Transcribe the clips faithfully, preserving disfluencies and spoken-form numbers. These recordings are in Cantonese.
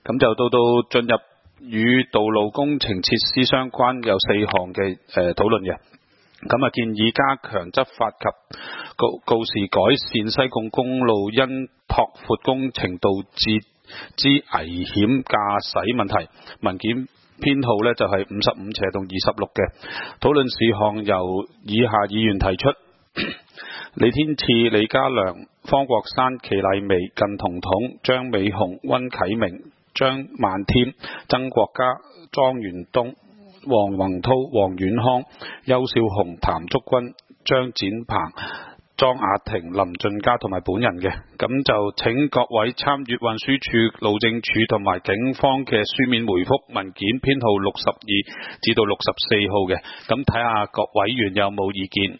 咁就到到進入與道路工程設施相關有四項嘅誒討論嘅。咁啊，建議加強執法及告告示改善西貢公路因拓闊工程導致之危險駕駛問題。文件編號呢就係五十五斜到二十六嘅。討論事項由以下議員提出：李天賜、李家良、方國珊、祁麗薇、靳彤彤、張美雄、溫啟明、張萬添、曾國嘉、莊元東、黃宏濤、黃遠康、邱少雄、譚竹君、張展鵬、莊雅婷、林俊嘉同埋本人嘅。咁就請各位參與運輸署、路政署同埋警方嘅書面回覆，文件編號六十二至到六十四號嘅。咁睇下各委員有冇意見。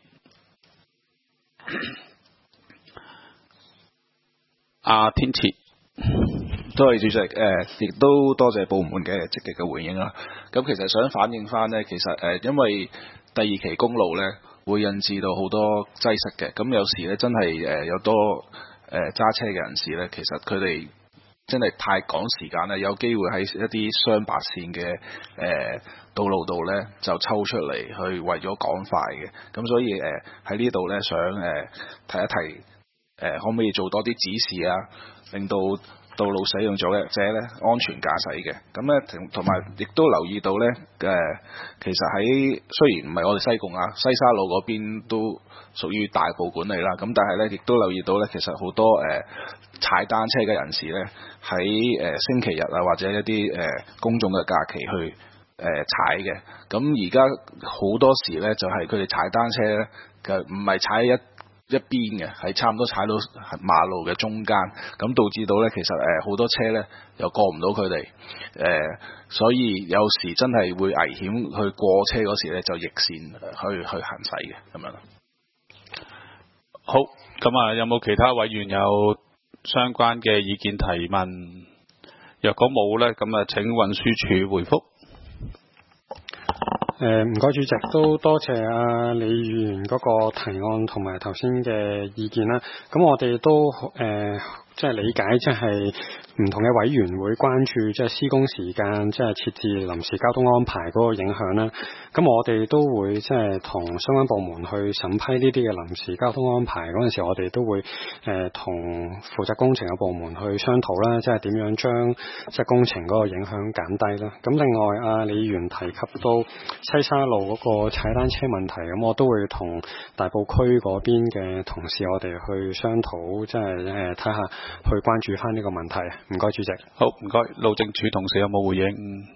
阿、啊、天賜。 多謝主席，誒亦都多謝部門嘅積極嘅回應啦。咁其實想反映翻呢，其實誒因為第二期公路呢會引致到好多擠塞嘅，咁有時呢真係誒有多誒揸車嘅人士呢，其實佢哋真係太趕時間呢，有機會喺一啲雙白線嘅誒道路度呢就抽出嚟去為咗趕快嘅，咁所以誒喺呢度呢，想誒提一提誒可唔可以做多啲指示啊，令到道路使用者咧安全駕駛嘅。咁咧同同埋亦都留意到咧誒、呃，其實喺雖然唔係我哋西貢啊，西沙路嗰邊都屬於大埔管理啦。咁但係咧亦都留意到咧，其實好多誒、呃、踩單車嘅人士咧喺誒星期日啊或者一啲誒、呃、公眾嘅假期去誒、呃、踩嘅。咁而家好多時咧就係佢哋踩單車咧嘅唔係踩一一邊嘅，係差唔多踩到馬路嘅中間，咁導致到咧，其實誒好多車咧又過唔到佢哋，誒所以有時真係會危險，去過車嗰時咧就逆線去去行駛嘅咁樣。 好，咁啊有冇其他委員有相關嘅意見提問？若果冇咧，咁啊請運輸署回覆。 誒唔該主席，都多謝阿李議員嗰個提案同埋頭先嘅意見啦。咁我哋都誒即係理解，即係唔同嘅委員會關注即係施工時間，即係設置臨時交通安排嗰個影響啦。咁我哋都會即係同相關部門去審批呢啲嘅臨時交通安排嗰陣時，我哋都會誒同負責工程嘅部門去商討啦，即係點樣將即係工程嗰個影響減低啦。咁另外阿李議員提及到西沙路嗰個踩單車問題，咁我都會同大埔區嗰邊嘅同事我哋去商討，即係誒睇下去關注翻呢個問題。唔該主席。 好，唔該。路政署同事有冇回應？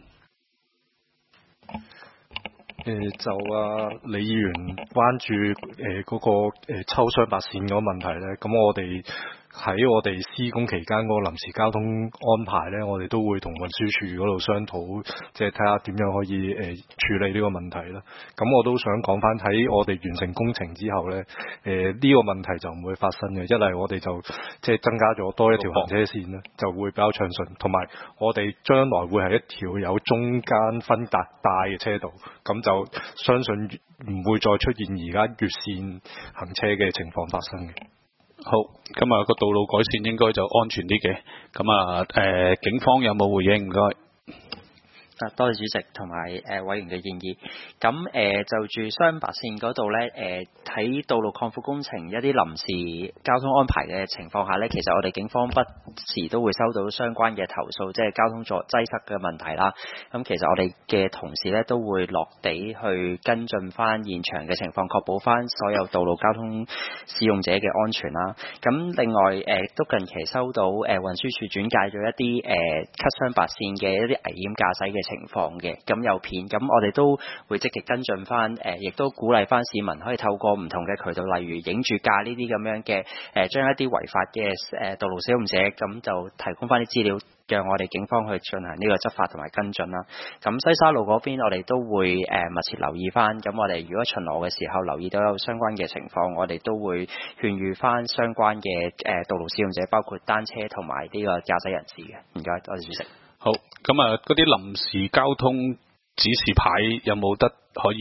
誒、呃、就啊李議員關注誒嗰、呃那個誒、呃、抽雙白線嗰個問題咧，咁我哋喺我哋施工期間嗰個臨時交通安排咧，我哋都會同運輸署嗰度商討，即係睇下點樣可以誒、呃、處理呢個問題啦。咁我都想講翻喺我哋完成工程之後咧，誒、呃、呢、這個問題就唔會發生嘅，一嚟我哋就即係增加咗多一條行車線啦，就會比較暢順，同埋我哋將來會係一條有中間分隔帶嘅車道，咁就相信唔會再出現而家越線行車嘅情況發生嘅。 好，咁啊個道路改善應該就安全啲嘅。咁啊誒警方有冇回應？唔該。 啊，多謝主席同埋誒委員嘅建議。咁誒、呃、就住雙白線嗰度咧，誒、呃、喺道路擴闊工程一啲臨時交通安排嘅情況下咧，其實我哋警方不時都會收到相關嘅投訴，即係交通阻擠塞嘅問題啦。咁其實我哋嘅同事咧都會落地去跟進翻現場嘅情況，確保翻所有道路交通使用者嘅安全啦。咁另外誒、呃、都近期收到誒、呃、運輸署轉介咗一啲誒 cut 雙白線嘅一啲危險駕駛嘅情況嘅，咁有片，咁我哋都會積極跟進翻，誒、呃，亦都鼓勵翻市民可以透過唔同嘅渠道，例如影住架呢啲咁樣嘅，誒、呃，將一啲違法嘅誒道路使用者，咁就提供翻啲資料，讓我哋警方去進行呢個執法同埋跟進啦。咁西沙路嗰邊，我哋都會誒、呃、密切留意翻，咁我哋如果巡邏嘅時候留意到有相關嘅情況，我哋都會勸喻翻相關嘅誒、呃、道路使用者，包括單車同埋呢個駕駛人士嘅。唔該，多謝主席。 好，咁啊，嗰啲臨時交通指示牌有冇得可以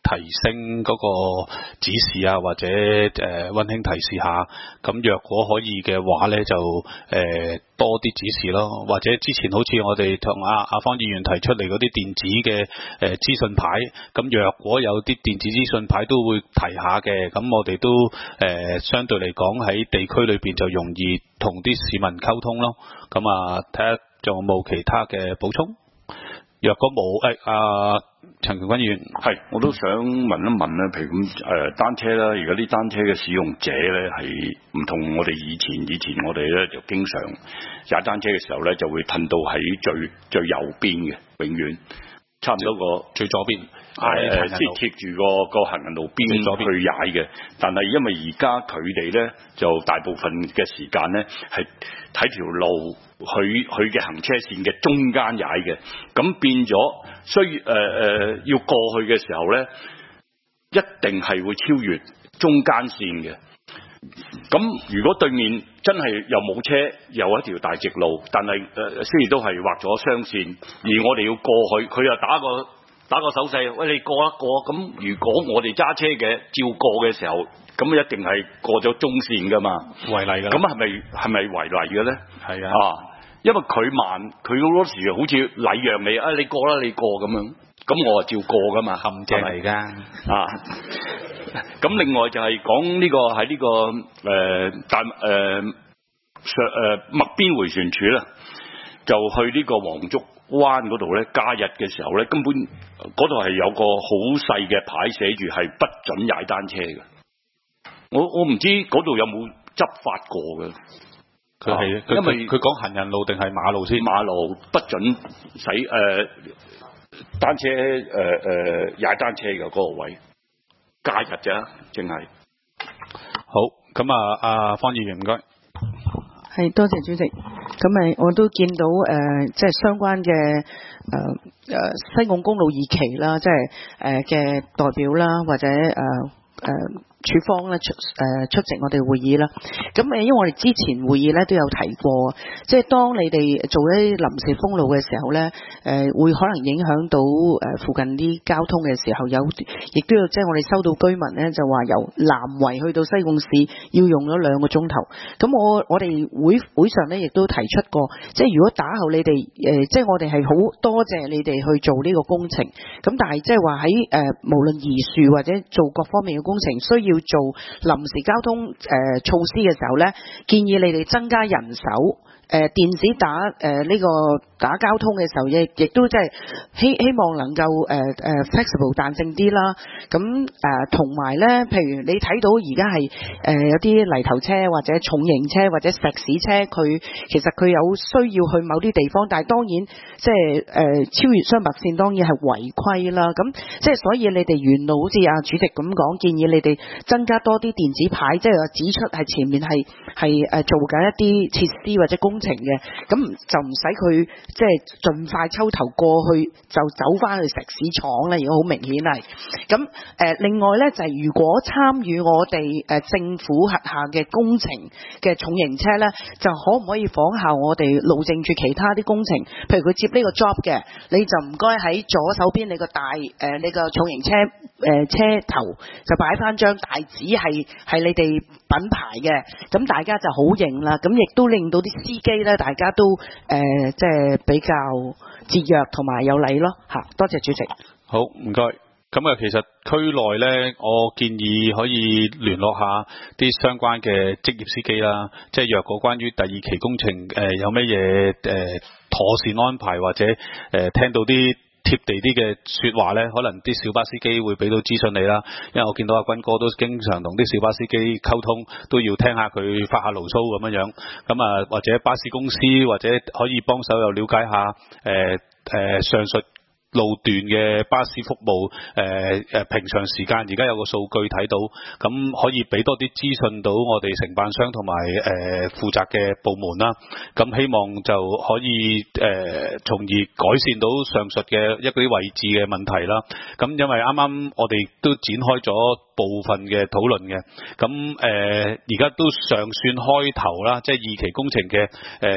提升嗰個指示啊，或者誒溫馨提示下。咁若果可以嘅話咧，就誒、呃、多啲指示咯。或者之前好似我哋同阿阿方議員提出嚟嗰啲電子嘅誒資訊牌，咁若果有啲電子資訊牌都會提下嘅，咁我哋都誒、呃、相對嚟講喺地區裏邊就容易同啲市民溝通咯。咁啊，睇下仲有冇其他嘅補充。若果冇，誒阿陳強軍議員， 係我都想問一問咧，譬如咁誒、呃、單車啦，而家啲單車嘅使用者咧係唔同我哋以前，以前我哋咧就經常踩單車嘅時候咧就會褪到喺最最右邊嘅，永遠差唔多個最左邊， 誒即係貼住個個行人路邊去踩嘅。但係因為而家佢哋咧就大部分嘅時間咧係睇條路。佢佢嘅行車線嘅中間踩嘅，咁變咗需要誒誒要過去嘅時候咧，一定係會超越中間線嘅。咁如果對面真係又冇車，有一條大直路，但係誒雖然都係畫咗雙線，而我哋要過去，佢又打個打個手勢，喂，你過一過。咁如果我哋揸車嘅照過嘅時候，咁一定係過咗中線噶嘛， 違例㗎。 咁係咪係咪違例嘅咧？ 係啊， 啊，因為佢慢，佢好多時好似禮讓你，啊你過啦，你過咁樣，咁我就照過噶嘛，陷阱嚟㗎。啊，咁另外就係講呢個喺呢、這個誒大誒上誒麥邊迴旋處啦，就去呢個黃竹灣嗰度咧，假日嘅時候咧，根本嗰度係有個好細嘅牌寫住係不准踩單車嘅。我我唔知嗰度有冇執法過嘅， 佢係因為佢講行人路定係馬路先？ 馬路不准使誒、呃、單車誒誒踩單車嘅嗰個位，假日咋，淨係。 好，咁啊，阿方議員唔該。 係，多謝主席。咁咪我都見到誒、呃，即係相關嘅誒誒西貢公路二期啦，即係誒嘅代表啦，或者誒誒。呃呃處方咧出誒出席我哋會議啦，咁誒因為我哋之前會議咧都有提過，即係當你哋做一啲臨時封路嘅時候咧，誒會可能影響到誒附近啲交通嘅時候，有亦都有即係我哋收到居民咧就話由南圍去到西貢市要用咗兩個鐘頭，咁我我哋會會上咧亦都提出過，即係如果打後你哋誒即係我哋係好多謝你哋去做呢個工程，咁但係即係話喺誒無論移樹或者做各方面嘅工程需要要做臨時交通誒、呃、措施嘅時候咧，建議你哋增加人手。誒、呃、電子打誒呢、呃這個打交通嘅時候，亦亦都即係希希望能夠誒誒、呃、flexible 彈性啲啦。咁誒同埋咧，譬如你睇到而家係誒有啲泥頭車或者重型車或者石屎車，佢其實佢有需要去某啲地方，但係當然即係誒超越雙白線當然係違規啦。咁即係所以你哋沿路好似阿主席咁講，建議你哋增加多啲電子牌，即係話指出係前面係係誒做緊一啲設施或者工程嘅，咁就唔使佢即係盡快抽頭過去就走翻去石屎廠咧，如果好明顯係咁誒。另外咧就係、是、如果參與我哋誒、呃、政府轄下嘅工程嘅重型車咧，就可唔可以仿效我哋路政署其他啲工程？譬如佢接呢個 job 嘅，你就唔該喺左手邊你個大誒、呃、你個重型車誒、呃、車頭就擺翻張大紙係係你哋品牌嘅，咁大家就好認啦。咁亦都令到啲司機咧，大家都誒、呃、即係比較節約同埋有禮咯嚇。多謝主席。 好，唔該。咁啊，其實區內咧，我建議可以聯絡下啲相關嘅職業司機啦。即係若果關於第二期工程誒、呃、有咩嘢誒妥善安排，或者誒、呃、聽到啲貼地啲嘅說話咧，可能啲小巴司機會俾到資訊你啦。因為我見到阿軍哥都經常同啲小巴司機溝通，都要聽下佢發下牢騷咁樣樣。咁啊，或者巴士公司或者可以幫手又了解下誒誒、呃呃、上述路段嘅巴士服務，誒、呃、誒平常時間而家有個數據睇到，咁可以俾多啲資訊到我哋承辦商同埋誒負責嘅部門啦。咁希望就可以誒、呃、從而改善到上述嘅一啲位置嘅問題啦。咁因為啱啱我哋都展開咗部分嘅討論嘅，咁誒而家都尚算開頭啦，即係二期工程嘅誒。呃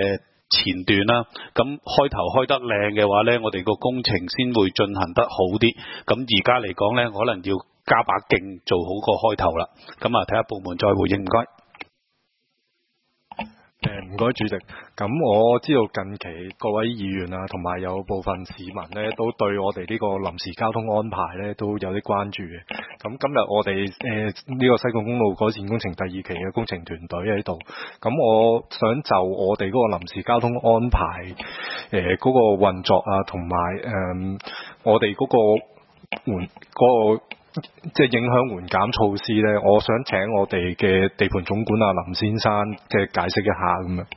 前段啦。咁開頭開得靚嘅話咧，我哋個工程先會進行得好啲。咁而家嚟講咧，可能要加把勁做好個開頭啦。咁啊，睇下部門再回應，唔該。 誒唔該主席，咁我知道近期各位議員啊，同埋有部分市民呢，都對我哋呢個臨時交通安排呢都有啲關注嘅。咁今日我哋誒呢個西貢公路改善工程第二期嘅工程團隊喺度，咁我想就我哋嗰個臨時交通安排誒嗰個運作啊，同埋誒我哋嗰個緩嗰個。即係影響緩減措施咧，我想請我哋嘅地盤總管啊林先生嘅解釋一下咁樣。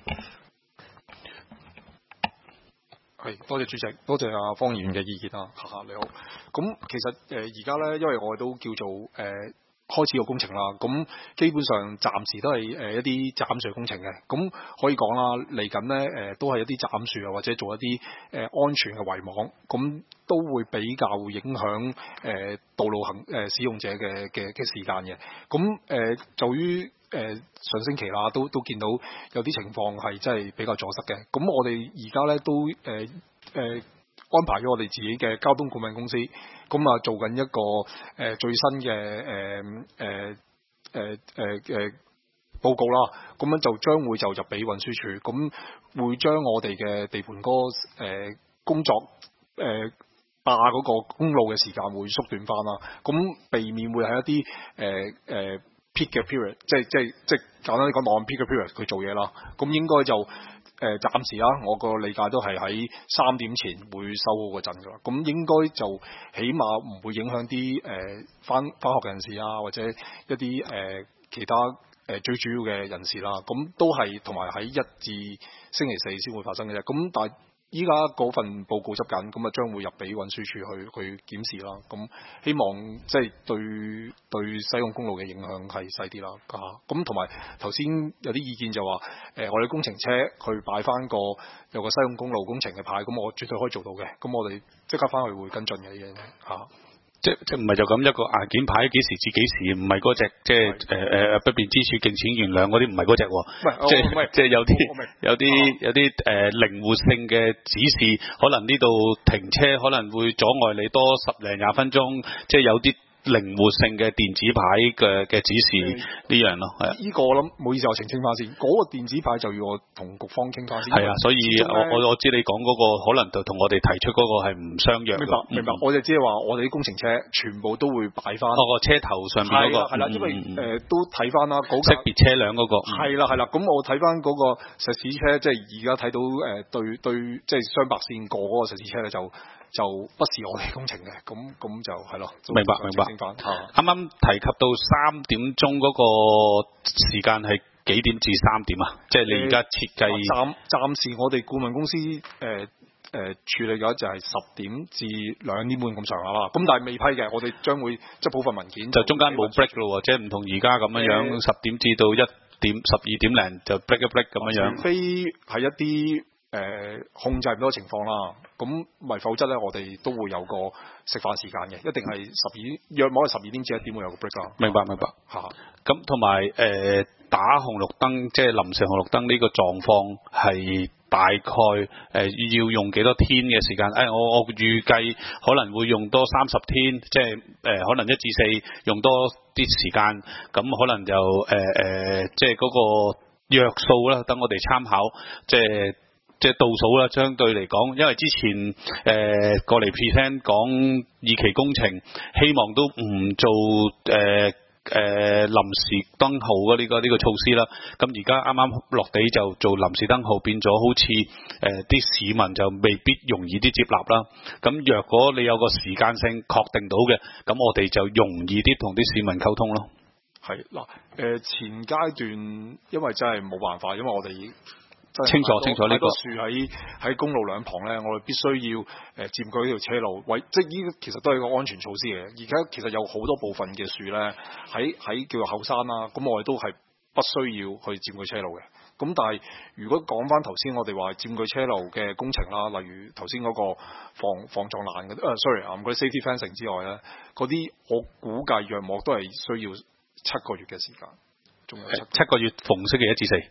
係，多謝主席，多謝阿方議員嘅意見啊，哈哈你好。咁其實誒而家咧，因為我哋都叫做誒。呃開始個工程啦，咁基本上暫時都係誒一啲斬樹工程嘅，咁可以講啦，嚟緊咧誒都係一啲斬樹啊，或者做一啲誒、呃、安全嘅圍網，咁都會比較影響誒、呃、道路行誒、呃、使用者嘅嘅嘅時間嘅，咁誒、呃、就於誒、呃、上星期啦，都都見到有啲情況係真係比較阻塞嘅，咁我哋而家咧都誒誒。呃呃安排咗我哋自己嘅交通顧問公司，咁啊做緊一個誒、呃、最新嘅誒誒誒誒誒報告啦，咁樣就將會就入俾運輸署，咁會將我哋嘅地盤嗰個誒工作誒霸嗰個公路嘅時間會縮短翻啦，咁避免會喺一啲誒誒 peak 嘅 period， 即係即係即係簡單啲講 non peak 嘅 period 佢做嘢啦，咁應該就。誒、呃、暫時啦，我個理解都係喺三點前會收好個陣㗎啦。咁應該就起碼唔會影響啲誒返返學嘅人士啊，或者一啲誒、呃、其他誒、呃、最主要嘅人士啦。咁都係同埋喺一至星期四先會發生嘅啫。咁但係依家嗰份報告執緊，咁啊將會入俾運輸署去去檢視啦。咁希望即係對對西貢公路嘅影響係細啲啦。嚇，咁同埋頭先有啲意見就話，誒、呃、我哋工程車去擺翻個有個西貢公路工程嘅牌，咁我絕對可以做到嘅。咁我哋即刻翻去會跟進嘅嘢嚇。 即即唔係就咁一個硬件牌，幾時至幾時，唔係嗰隻即係誒誒不便之處敬請原諒嗰啲，唔係嗰隻喎。即係即係有啲有啲有啲誒、呃、靈活性嘅指示，可能呢度停車可能會阻礙你多十零廿分鐘，即係有啲靈活性嘅電子牌嘅嘅指示呢樣咯，係啊。 呢個我諗唔好意思，我澄清翻先，嗰、那個電子牌就要我同局方傾翻先。 係啊，所以我我我知你講嗰、那個可能就同我哋提出嗰個係唔相約。 明白明白，嗯、我就即係話我哋啲工程車全部都會擺翻。 哦，個車頭上邊嗰、那個係啦，因為誒、呃、都睇翻啦，嗰、那個、 識別車輛嗰、那個。 係啦係啦，咁我睇翻嗰個石屎車，即係而家睇到誒、呃、對對，即係雙白線過嗰個石屎車咧就。就不是我哋工程嘅，咁咁就係咯。 明白明白。啱啱提及到三點鐘嗰個時間係幾點至三點啊？即係你而家設計。暫暫時我哋顧問公司誒誒、呃呃、處理咗就係十點至兩點半咁上下啦。咁但係未批嘅，我哋將會即係部分文件就。就中間冇 break 咯，即係唔同而家咁樣樣，十、呃、點至到一點十二點零就 break 一 break 咁樣樣。除非係一啲。誒、呃、控制唔到嘅情況啦，咁咪否則咧，我哋都會有個食飯時間嘅，一定係十二約莫係十二點至一點會有個 break 啦。明白明白嚇。咁同埋誒打紅綠燈，即係臨時紅綠燈呢個狀況係大概誒、呃、要用幾多天嘅時間？誒、哎、我我預計可能會用多三十天，即係誒、呃、可能一至四用多啲時間，咁可能就誒誒、呃、即係嗰個約數啦，等我哋參考，即係。即係倒數啦，相對嚟講，因為之前誒、呃、過嚟 present 講二期工程，希望都唔做誒誒、呃、臨時燈號嘅呢個呢、呢個措施啦。咁而家啱啱落地就做臨時燈號，變咗好似誒啲市民就未必容易啲接納啦。咁若果你有個時間性確定到嘅，咁我哋就容易啲同啲市民溝通咯。係嗱，誒前階段因為真係冇辦法，因為我哋。清楚清楚呢、這個樹喺喺公路兩旁咧，我哋必須要誒、呃、佔據呢條車路，為即係呢個其實都係個安全措施嘅。而家其實有好多部分嘅樹咧，喺喺叫做後山啦，咁我哋都係不需要去佔據車路嘅。咁但係如果講翻頭先我哋話佔據車路嘅工程啦，例如頭先嗰個防防撞欄嘅，誒、呃、sorry 啊，唔該 safety fencing 之外咧，嗰啲我估計約莫都係需要七個月嘅時間，仲有七七個月逢星期一至四。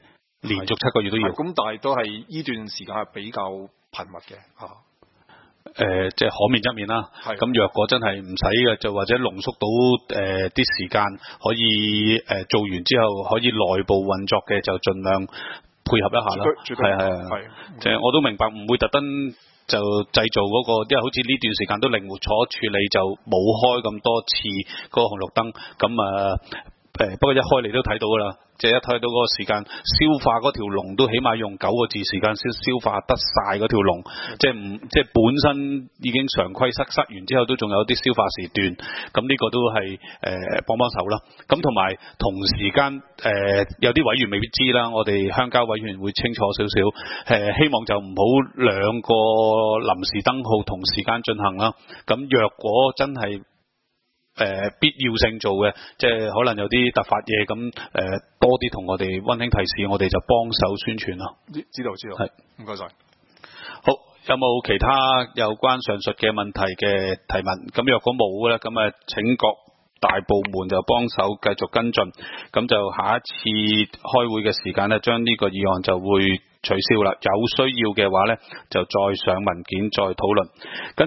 連續七個月都要。 咁但係都係呢段時間係比較頻密嘅嚇。 誒、呃，即係可免則免啦。咁若果真係唔使嘅，就或者濃縮到誒啲、呃、時間，可以誒、呃、做完之後可以內部運作嘅，就盡量配合一下啦。係係係，即係我都明白，唔會特登就製造嗰、那個，因為好似呢段時間都靈活咗處理，就冇開咁多次嗰個紅綠燈。咁啊誒，不過一開你都睇到㗎啦。即係一睇到嗰個時間消化嗰條龍都起碼用九個字時間先消化得晒嗰條龍，即係唔即係本身已經常規塞塞完之後都仲有啲消化時段，咁呢個都係誒、呃、幫幫手啦。咁同埋同時間誒、呃、有啲委員未必知啦，我哋鄉郊委員會清楚少少，誒、呃、希望就唔好兩個臨時燈號同時間進行啦。咁若果真係誒、呃、必要性做嘅，即係可能有啲突發嘢咁，誒、呃、多啲同我哋溫馨提示，我哋就幫手宣傳咯。 知道知道，係唔該晒。 好，有冇其他有關上述嘅問題嘅提問？咁若果冇嘅咧，咁啊請各大部門就幫手繼續跟進，咁就下一次開會嘅時間咧，將呢個議案就會取消啦。有需要嘅話咧，就再上文件再討論。